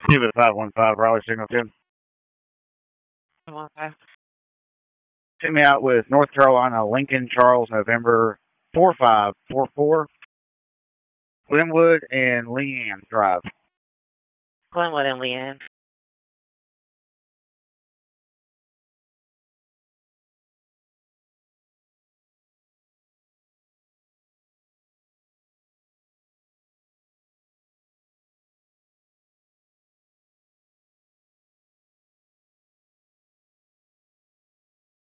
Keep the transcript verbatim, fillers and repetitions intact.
Cuba five one five, Raleigh Signal ten. Okay. Send me out with North Carolina, Lincoln, Charles, November four five four four, Glenwood and Leanne Drive. Glenwood and Leanne.